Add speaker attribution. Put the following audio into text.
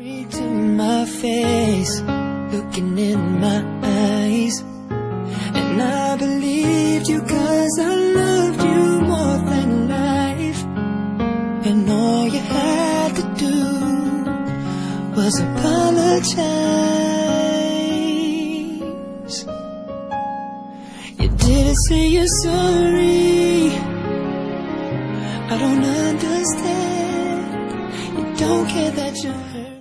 Speaker 1: Straight to my face, looking in my eyes, and I believed you 'cause I loved you more than life. And all you had to do was apologize. You didn't say you're sorry. I don't understand. You don't care that you're hurt.